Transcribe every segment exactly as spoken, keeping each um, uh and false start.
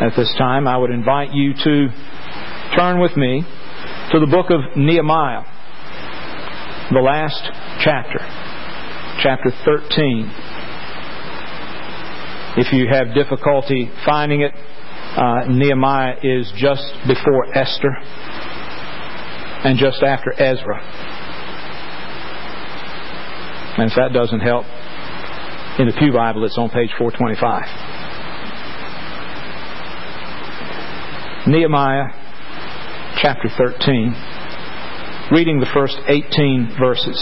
At this time, I would invite you to turn with me to the book of Nehemiah, the last chapter, chapter thirteen. If you have difficulty finding it, uh, Nehemiah is just before Esther and just after Ezra. And if that doesn't help, in the Pew Bible, it's on page four twenty-five. Nehemiah chapter thirteen, reading the first eighteen verses.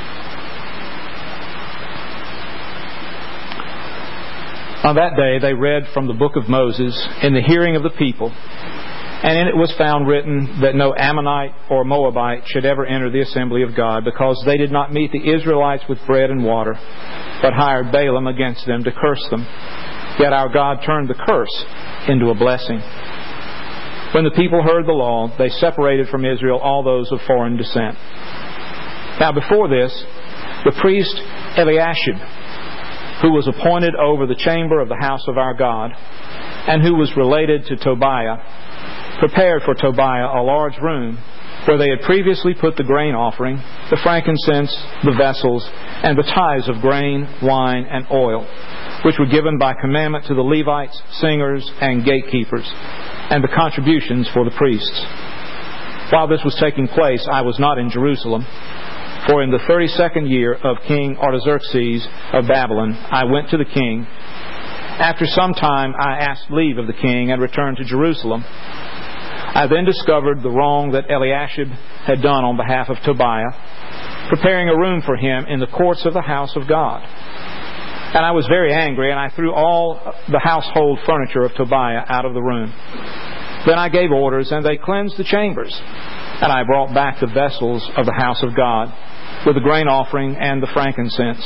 On that day they read from the book of Moses in the hearing of the people, and in it was found written that no Ammonite or Moabite should ever enter the assembly of God, because they did not meet the Israelites with bread and water, but hired Balaam against them to curse them. Yet our God turned the curse into a blessing. When the people heard the law, they separated from Israel all those of foreign descent. Now before this, the priest Eliashib, who was appointed over the chamber of the house of our God, and who was related to Tobiah, prepared for Tobiah a large room where they had previously put the grain offering, the frankincense, the vessels, and the tithes of grain, wine, and oil, which were given by commandment to the Levites, singers, and gatekeepers, and the contributions for the priests. While this was taking place, I was not in Jerusalem, for in the thirty-second year of King Artaxerxes of Babylon, I went to the king. After some time, I asked leave of the king and returned to Jerusalem. I then discovered the wrong that Eliashib had done on behalf of Tobiah, preparing a room for him in the courts of the house of God. And I was very angry, and I threw all the household furniture of Tobiah out of the room. Then I gave orders, and they cleansed the chambers. And I brought back the vessels of the house of God, with the grain offering and the frankincense.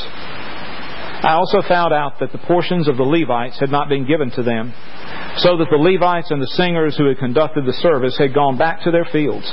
I also found out that the portions of the Levites had not been given to them, so that the Levites and the singers who had conducted the service had gone back to their fields.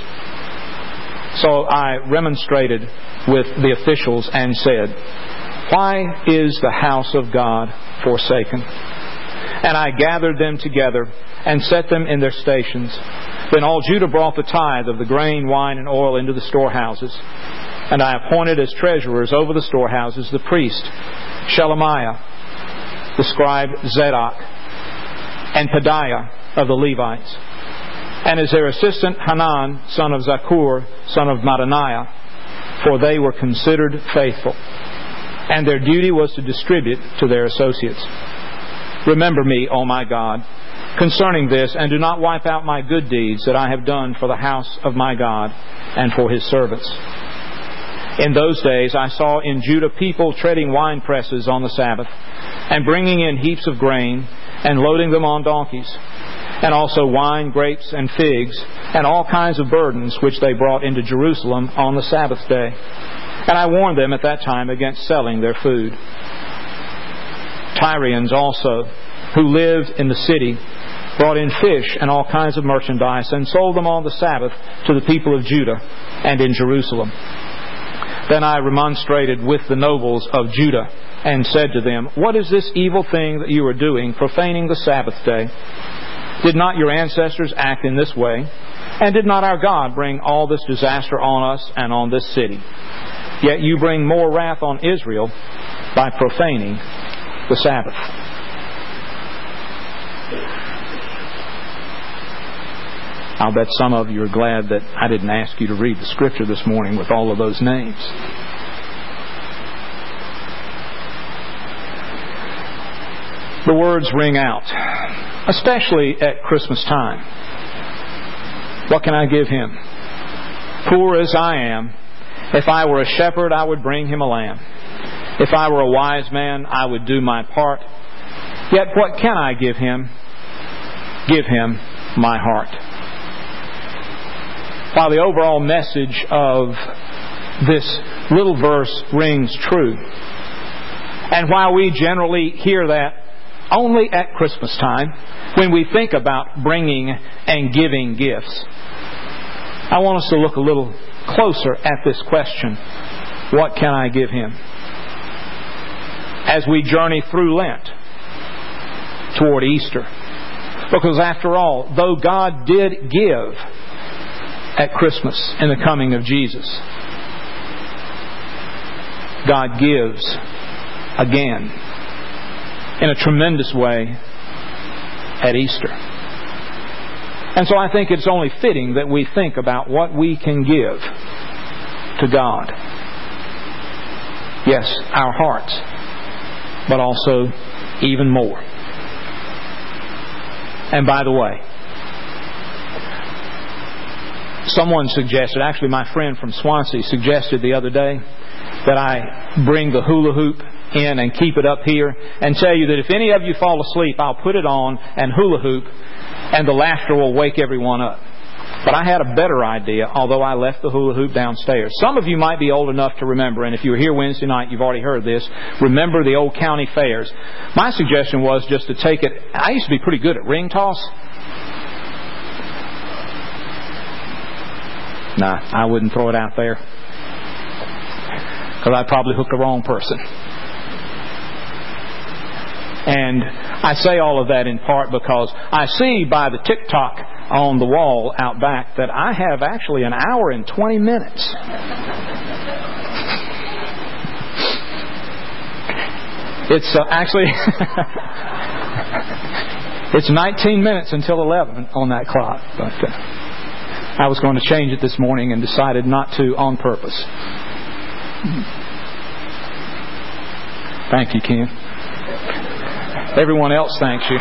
So I remonstrated with the officials and said, "Why is the house of God forsaken?" And I gathered them together and set them in their stations. Then all Judah brought the tithe of the grain, wine, and oil into the storehouses. And I appointed as treasurers over the storehouses the priest Shelemiah, the scribe Zadok, and Pedaiah of the Levites, and as their assistant Hanan, son of Zakur, son of Mattaniah, for they were considered faithful, and their duty was to distribute to their associates. Remember me, O my God, concerning this, and do not wipe out my good deeds that I have done for the house of my God and for His servants. In those days I saw in Judah people treading wine presses on the Sabbath, and bringing in heaps of grain, and loading them on donkeys, and also wine, grapes, and figs, and all kinds of burdens which they brought into Jerusalem on the Sabbath day. And I warned them at that time against selling their food. Tyrians also, who lived in the city, brought in fish and all kinds of merchandise, and sold them on the Sabbath to the people of Judah and in Jerusalem. Then I remonstrated with the nobles of Judah, and said to them, "What is this evil thing that you are doing, profaning the Sabbath day? Did not your ancestors act in this way? And did not our God bring all this disaster on us and on this city? Yet you bring more wrath on Israel by profaning the Sabbath." I'll bet some of you are glad that I didn't ask you to read the Scripture this morning with all of those names. The words ring out, especially at Christmas time. What can I give him? Poor as I am, if I were a shepherd, I would bring him a lamb. If I were a wise man, I would do my part. Yet what can I give him? Give him my heart. While the overall message of this little verse rings true, and while we generally hear that only at Christmas time, when we think about bringing and giving gifts, I want us to look a little closer at this question, what can I give him? As we journey through Lent toward Easter, Because after all, though God did give at Christmas in the coming of Jesus, God gives again in a tremendous way at Easter. And so I think it's only fitting that we think about what we can give to God. Yes, our hearts, but also even more. And by the way, someone suggested, actually my friend from Swansea suggested the other day, that I bring the hula hoop in and keep it up here and tell you that if any of you fall asleep, I'll put it on and hula hoop and the laughter will wake everyone up. But I had a better idea, although I left the hula hoop downstairs. Some of you might be old enough to remember, and if you were here Wednesday night, you've already heard this, remember the old county fairs. My suggestion was just to take it, I used to be pretty good at ring toss. Nah, I wouldn't throw it out there, because I'd probably hook the wrong person. And I say all of that in part because I see by the tick-tock on the wall out back that I have actually an hour and twenty minutes. It's uh, actually it's nineteen minutes until eleven on that clock. But uh, I was going to change it this morning and decided not to on purpose. Thank you, Ken. Everyone else thanks you.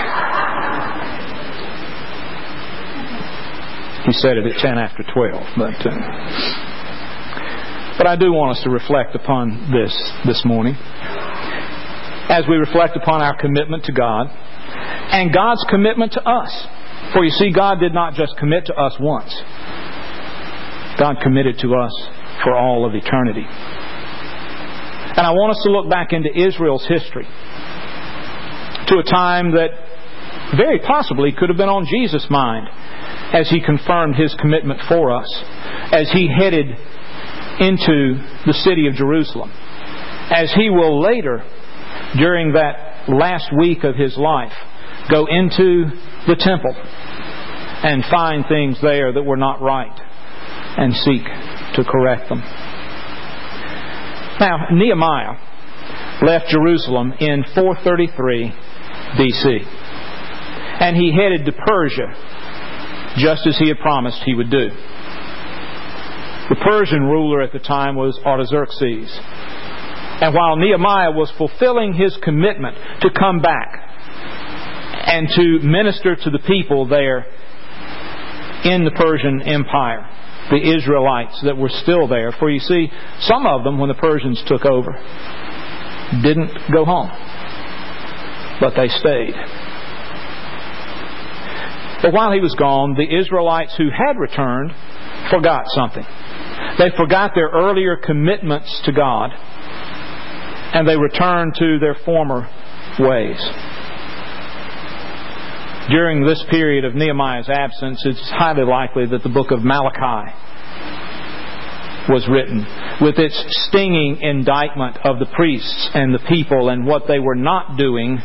He said it at ten after twelve. But, uh, but I do want us to reflect upon this this morning. As we reflect upon our commitment to God and God's commitment to us. For you see, God did not just commit to us once. God committed to us for all of eternity. And I want us to look back into Israel's history, to a time that very possibly could have been on Jesus' mind as He confirmed His commitment for us, as He headed into the city of Jerusalem, as He will later, during that last week of His life, go into the temple and find things there that were not right and seek to correct them. Now, Nehemiah left Jerusalem in four thirty-three B C, and he headed to Persia, just as he had promised he would do. The Persian ruler at the time was Artaxerxes. And while Nehemiah was fulfilling his commitment to come back and to minister to the people there in the Persian Empire, the Israelites that were still there, for you see, some of them, when the Persians took over, didn't go home, but they stayed. But while he was gone, the Israelites who had returned forgot something. They forgot their earlier commitments to God, and they returned to their former ways. During this period of Nehemiah's absence, it's highly likely that the book of Malachi was written, with its stinging indictment of the priests and the people and what they were not doing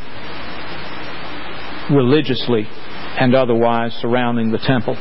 religiously and otherwise surrounding the temple.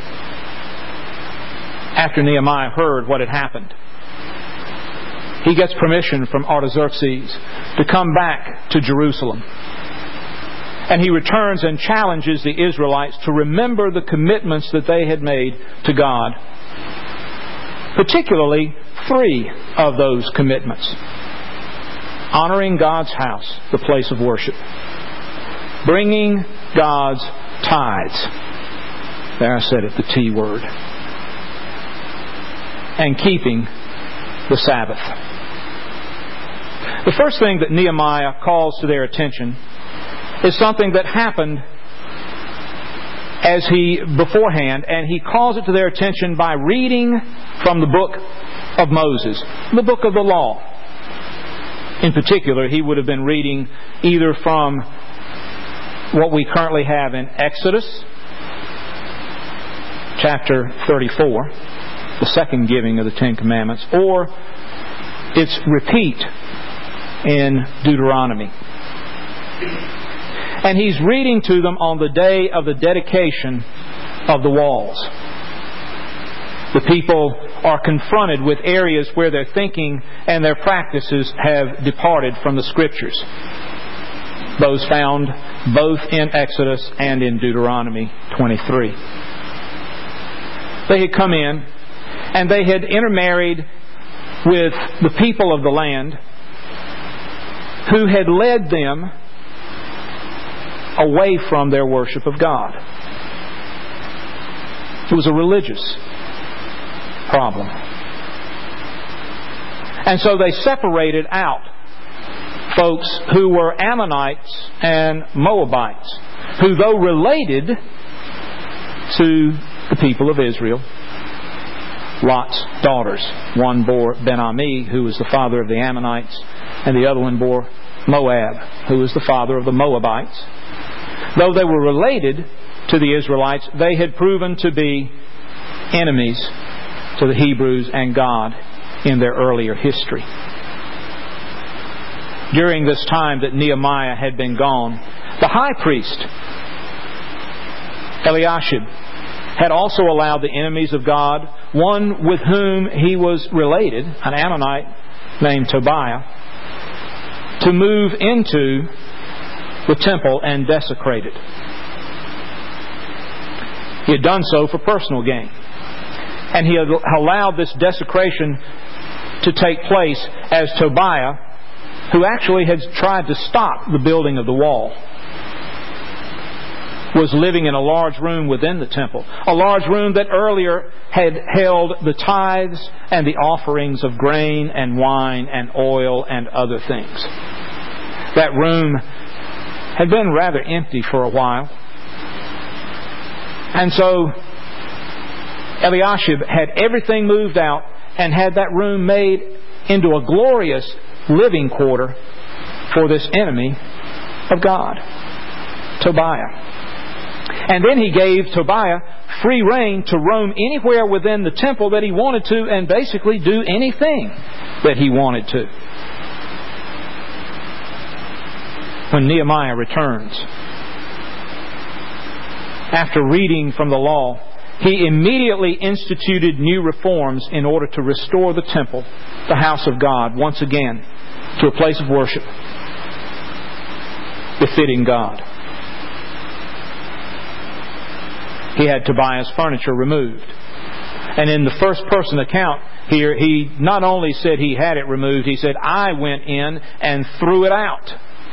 After Nehemiah heard what had happened, he gets permission from Artaxerxes to come back to Jerusalem. And he returns and challenges the Israelites to remember the commitments that they had made to God. Particularly three of those commitments. Honoring God's house, the place of worship. Bringing God's tithes. There I said it, the T word. And keeping the Sabbath. The first thing that Nehemiah calls to their attention is something that happened as he beforehand, and he calls it to their attention by reading from the book of Moses, the book of the law. In particular, he would have been reading either from what we currently have in Exodus chapter thirty-four, the second giving of the Ten Commandments, or its repeat in Deuteronomy. And He's reading to them on the day of the dedication of the walls. The people are confronted with areas where their thinking and their practices have departed from the Scriptures. Those found both in Exodus and in Deuteronomy twenty-three. They had come in and they had intermarried with the people of the land who had led them away from their worship of God. It was a religious problem. And so they separated out folks who were Ammonites and Moabites, who, though related to the people of Israel, Lot's daughters. One bore Ben-Ami, who was the father of the Ammonites, and the other one bore Moab, who was the father of the Moabites. Though they were related to the Israelites, they had proven to be enemies to the Hebrews and God in their earlier history. During this time that Nehemiah had been gone, the high priest, Eliashib, had also allowed the enemies of God, one with whom he was related, an Ammonite named Tobiah, to move into the temple and desecrate it. He had done so for personal gain. And he had allowed this desecration to take place as Tobiah, who actually had tried to stop the building of the wall, was living in a large room within the temple. A large room that earlier had held the tithes and the offerings of grain and wine and oil and other things. That room had been rather empty for a while. And so Eliashib had everything moved out and had that room made into a glorious living quarter for this enemy of God, Tobiah. And then he gave Tobiah free rein to roam anywhere within the temple that he wanted to and basically do anything that he wanted to. When Nehemiah returns, after reading from the law, he immediately instituted new reforms in order to restore the temple, the house of God, once again to a place of worship befitting God. He had Tobiah's furniture removed. And in the first person account here, he not only said he had it removed, he said, I went in and threw it out.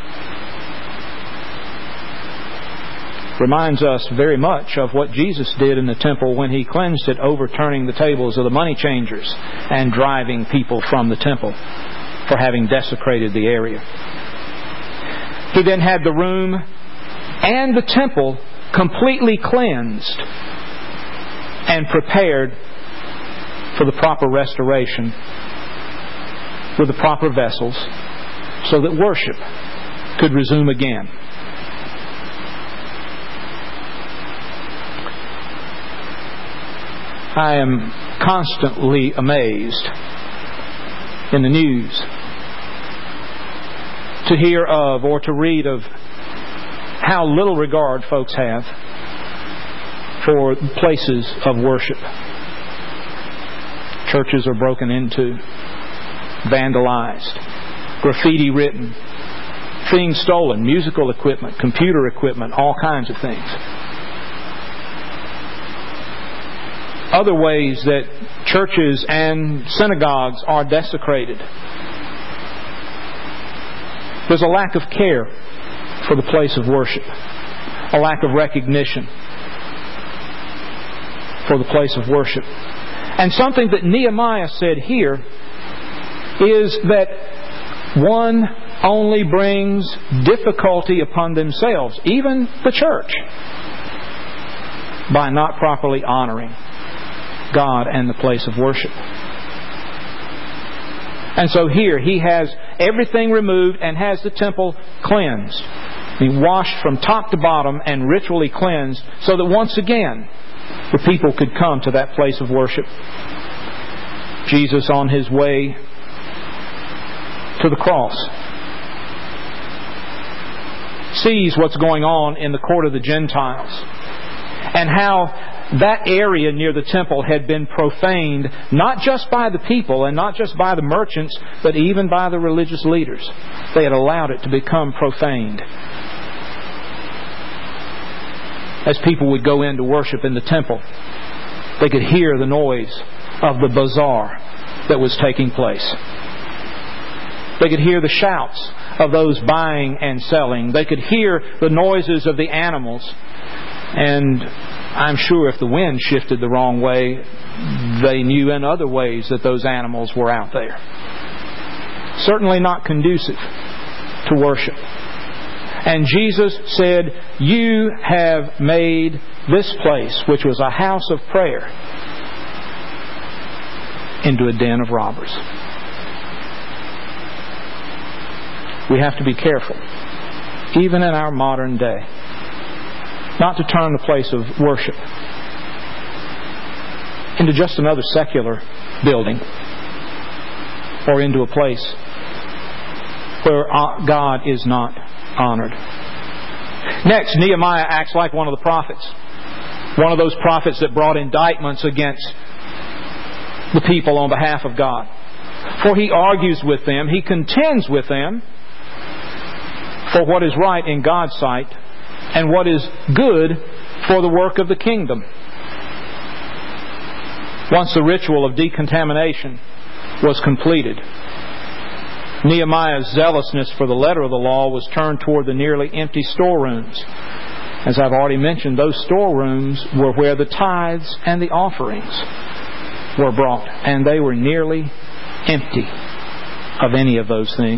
Reminds us very much of what Jesus did in the temple when He cleansed it, overturning the tables of the money changers and driving people from the temple for having desecrated the area. He then had the room and the temple completely cleansed and prepared for the proper restoration with the proper vessels so that worship could resume again. I am constantly amazed in the news to hear of or to read of how little regard folks have for places of worship. Churches are broken into, vandalized, graffiti written, things stolen, musical equipment, computer equipment, all kinds of things. Other ways that churches and synagogues are desecrated. There's a lack of care for the place of worship, a lack of recognition for the place of worship. And something that Nehemiah said here is that one only brings difficulty upon themselves, even the church, by not properly honoring God and the place of worship. And so here he has everything removed and has the temple cleansed. He washed from top to bottom and ritually cleansed so that once again the people could come to that place of worship. Jesus on His way to the cross sees what's going on in the court of the Gentiles and how that area near the temple had been profaned not just by the people and not just by the merchants, but even by the religious leaders. They had allowed it to become profaned. As people would go in to worship in the temple, they could hear the noise of the bazaar that was taking place. They could hear the shouts of those buying and selling. They could hear the noises of the animals. And I'm sure if the wind shifted the wrong way, they knew in other ways that those animals were out there. Certainly not conducive to worship. And Jesus said, "You have made this place, which was a house of prayer, into a den of robbers." We have to be careful, even in our modern day, not to turn the place of worship into just another secular building or into a place where God is not honored. Next, Nehemiah acts like one of the prophets. One of those prophets that brought indictments against the people on behalf of God. For he argues with them, he contends with them for what is right in God's sight and what is good for the work of the kingdom. Once the ritual of decontamination was completed, Nehemiah's zealousness for the letter of the law was turned toward the nearly empty storerooms. As I've already mentioned, those storerooms were where the tithes and the offerings were brought, and they were nearly empty of any of those things.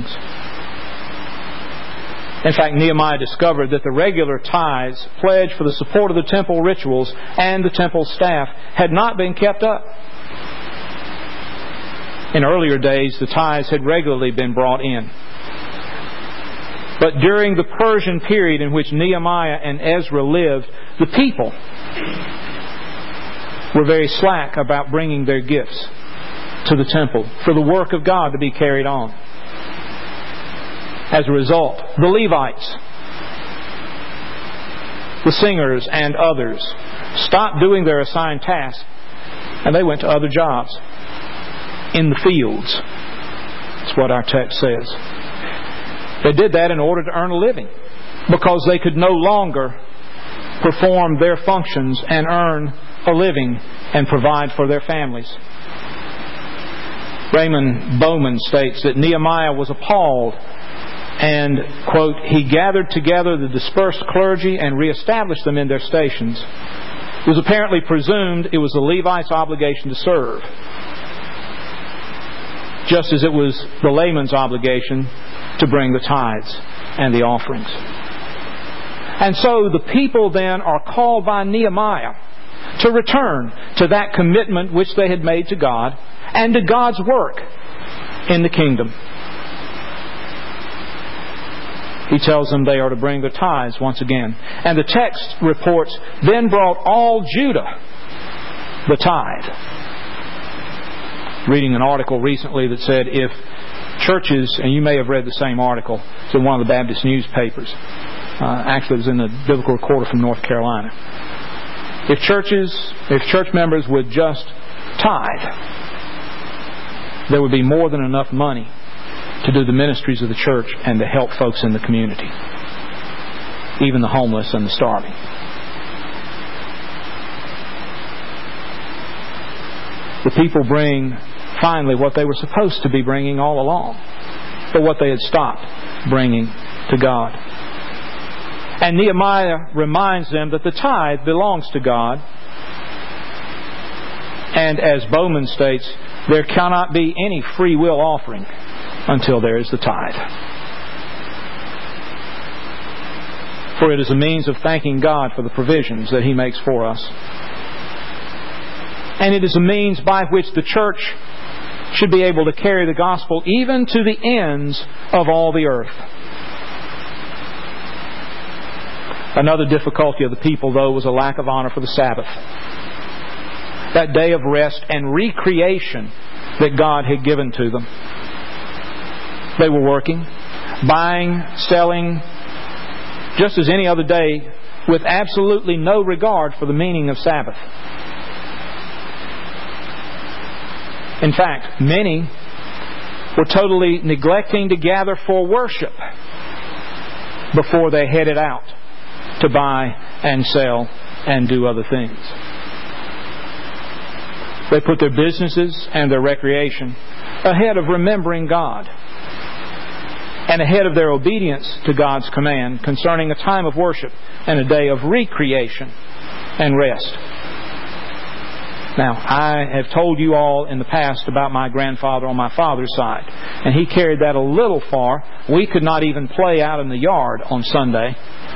In fact, Nehemiah discovered that the regular tithes pledged for the support of the temple rituals and the temple staff had not been kept up. In earlier days, the tithes had regularly been brought in. But during the Persian period in which Nehemiah and Ezra lived, the people were very slack about bringing their gifts to the temple for the work of God to be carried on. As a result, the Levites, the singers, and others stopped doing their assigned tasks, and they went to other jobs in the fields. That's what our text says. They did that in order to earn a living, because they could no longer perform their functions and earn a living and provide for their families. Raymond Bowman states that Nehemiah was appalled and, quote, he gathered together the dispersed clergy and reestablished them in their stations. It was apparently presumed it was the Levites' obligation to serve, just as it was the layman's obligation to bring the tithes and the offerings. And so the people then are called by Nehemiah to return to that commitment which they had made to God and to God's work in the kingdom. He tells them they are to bring their tithes once again. And the text reports, then brought all Judah the tithe. Reading an article recently that said if churches, and you may have read the same article, it's in one of the Baptist newspapers. Uh, actually, it was in the Biblical Recorder from North Carolina. If churches, if church members would just tithe, there would be more than enough money to do the ministries of the church and to help folks in the community, even the homeless and the starving. The people bring finally what they were supposed to be bringing all along, but what they had stopped bringing to God. And Nehemiah reminds them that the tithe belongs to God. And as Bowman states, there cannot be any free will offering until there is the tithe. For it is a means of thanking God for the provisions that He makes for us. And it is a means by which the church should be able to carry the gospel even to the ends of all the earth. Another difficulty of the people, though, was a lack of honor for the Sabbath. That day of rest and recreation that God had given to them. They were working, buying, selling, just as any other day, with absolutely no regard for the meaning of Sabbath. In fact, many were totally neglecting to gather for worship before they headed out to buy and sell and do other things. They put their businesses and their recreation ahead of remembering God and ahead of their obedience to God's command concerning a time of worship and a day of recreation and rest. Now, I have told you all in the past about my grandfather on my father's side, and he carried that a little far. We could not even play out in the yard on Sunday.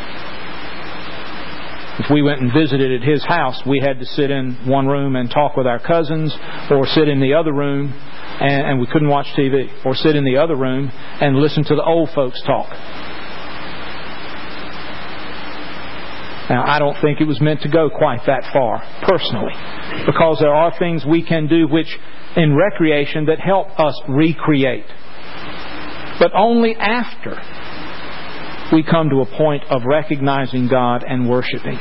If we went and visited at his house, we had to sit in one room and talk with our cousins, or sit in the other room, and, and we couldn't watch T V, or sit in the other room and listen to the old folks talk. Now, I don't think it was meant to go quite that far, personally, because there are things we can do which, in recreation, that help us recreate. But only after we come to a point of recognizing God and worshiping.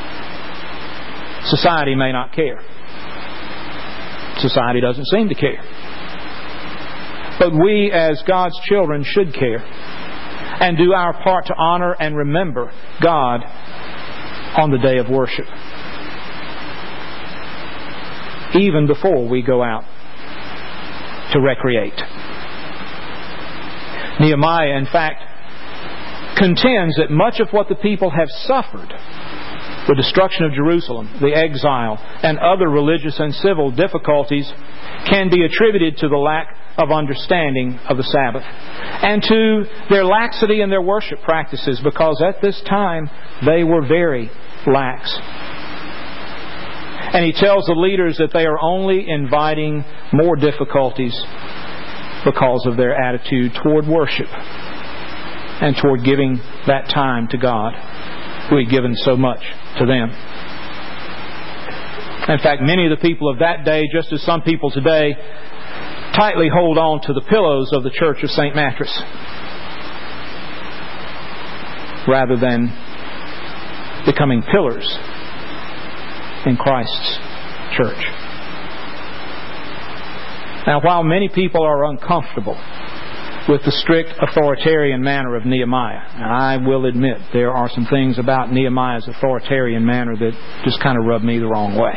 Society may not care. Society doesn't seem to care. But we, as God's children, should care and do our part to honor and remember God on the day of worship, even before we go out to recreate. Nehemiah, in fact, contends that much of what the people have suffered, the destruction of Jerusalem, the exile, and other religious and civil difficulties, can be attributed to the lack of understanding of the Sabbath and to their laxity in their worship practices, because at this time they were very lax. And he tells the leaders that they are only inviting more difficulties because of their attitude toward worship and toward giving that time to God, who had given so much to them. In fact, many of the people of that day, just as some people today, tightly hold on to the pillows of the Church of Saint Mattress rather than becoming pillars in Christ's church. Now, while many people are uncomfortable with the strict authoritarian manner of Nehemiah, and I will admit there are some things about Nehemiah's authoritarian manner that just kind of rub me the wrong way.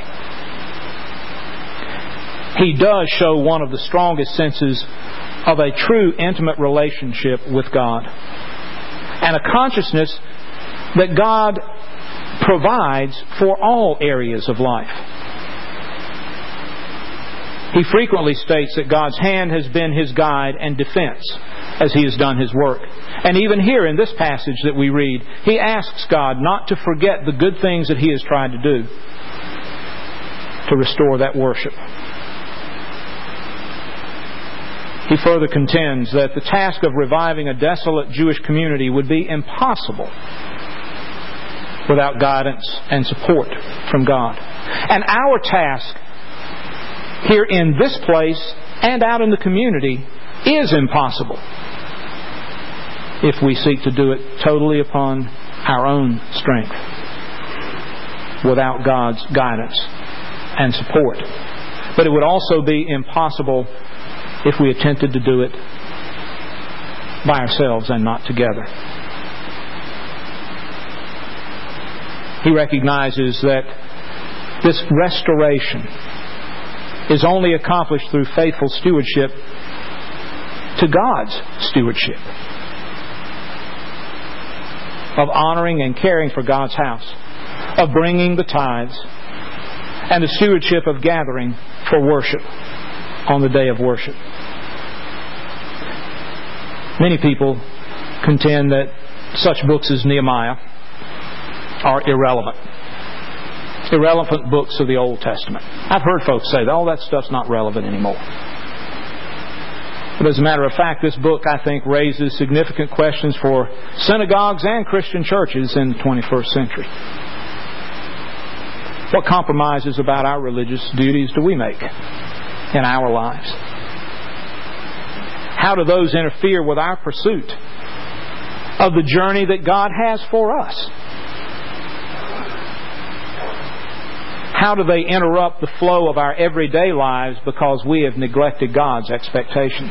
He does show one of the strongest senses of a true intimate relationship with God, and a consciousness that God provides for all areas of life. He frequently states that God's hand has been His guide and defense as He has done His work. And even here in this passage that we read, he asks God not to forget the good things that He has tried to do to restore that worship. He further contends that the task of reviving a desolate Jewish community would be impossible without guidance and support from God. And our task here in this place and out in the community is impossible if we seek to do it totally upon our own strength, without God's guidance and support. But it would also be impossible if we attempted to do it by ourselves and not together. He recognizes that this restoration is only accomplished through faithful stewardship to God's stewardship of honoring and caring for God's house, of bringing the tithes, and the stewardship of gathering for worship on the day of worship. Many people contend that such books as Nehemiah are irrelevant. Irrelevant books of the Old Testament. I've heard folks say, oh, that stuff's not relevant anymore. But as a matter of fact, this book, I think, raises significant questions for synagogues and Christian churches in the twenty-first century. What compromises about our religious duties do we make in our lives? How do those interfere with our pursuit of the journey that God has for us? How do they interrupt the flow of our everyday lives because we have neglected God's expectations?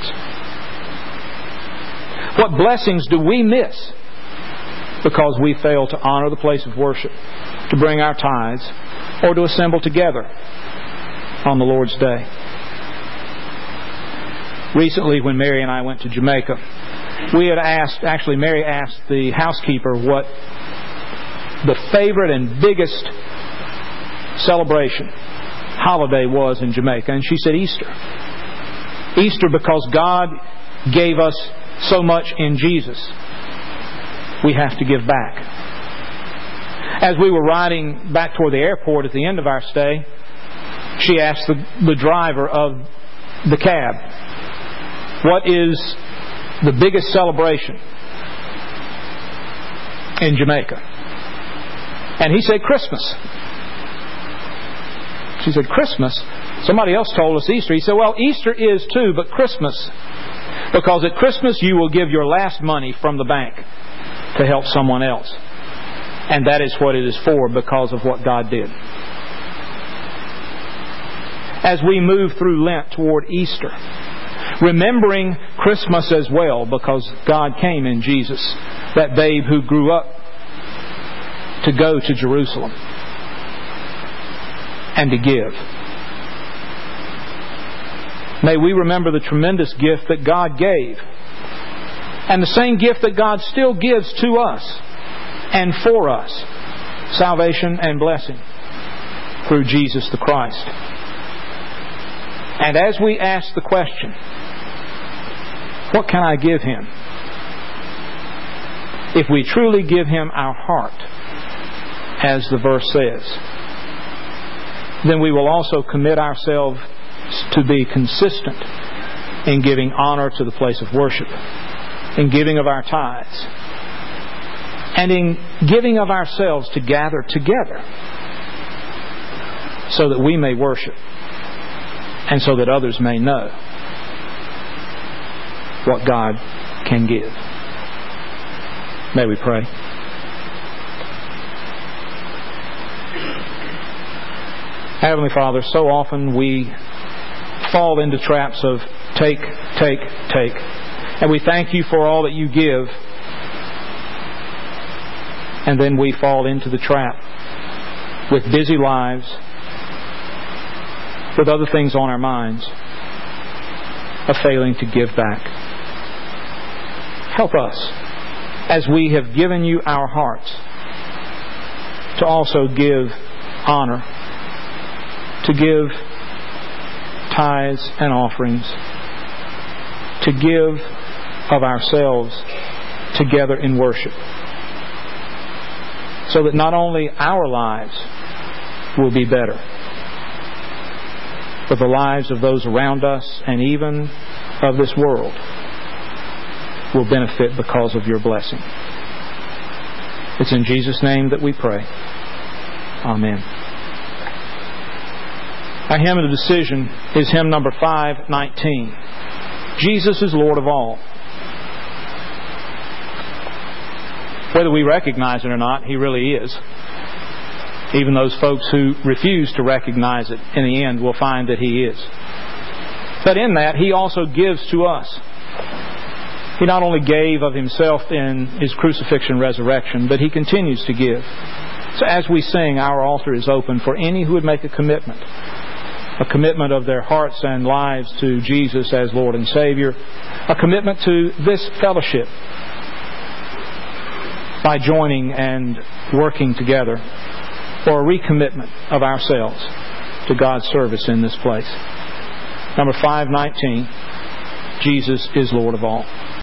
What blessings do we miss because we fail to honor the place of worship, to bring our tithes, or to assemble together on the Lord's Day? Recently, when Mary and I went to Jamaica, we had asked, actually Mary asked the housekeeper what the favorite and biggest celebration, holiday was in Jamaica. And she said Easter. Easter because God gave us so much in Jesus. We have to give back. As we were riding back toward the airport at the end of our stay, she asked the, the driver of the cab, what is the biggest celebration in Jamaica? And he said Christmas. She said, Christmas? Somebody else told us Easter. He said, well, Easter is too, but Christmas. Because at Christmas you will give your last money from the bank to help someone else. And that is what it is for, because of what God did. As we move through Lent toward Easter, remembering Christmas as well, because God came in Jesus, that babe who grew up to go to Jerusalem and to give. May we remember the tremendous gift that God gave, and the same gift that God still gives to us and for us, salvation and blessing through Jesus the Christ. And as we ask the question, what can I give Him? If we truly give Him our heart, as the verse says, then we will also commit ourselves to be consistent in giving honor to the place of worship, in giving of our tithes, and in giving of ourselves to gather together so that we may worship and so that others may know what God can give. May we pray. Heavenly Father, so often we fall into traps of take, take, take. And we thank You for all that You give. And then we fall into the trap with busy lives, with other things on our minds, of failing to give back. Help us, as we have given You our hearts, to also give honor, to give tithes and offerings, to give of ourselves together in worship, so that not only our lives will be better, but the lives of those around us and even of this world will benefit because of Your blessing. It's in Jesus' name that we pray. Amen. Our hymn of the decision is hymn number five nineteen. Jesus is Lord of all. Whether we recognize it or not, He really is. Even those folks who refuse to recognize it, in the end will find that He is. But in that, He also gives to us. He not only gave of Himself in His crucifixion and resurrection, but He continues to give. So as we sing, our altar is open for any who would make a commitment. A commitment of their hearts and lives to Jesus as Lord and Savior. A commitment to this fellowship by joining and working together. Or a recommitment of ourselves to God's service in this place. Number five nineteen, Jesus is Lord of all.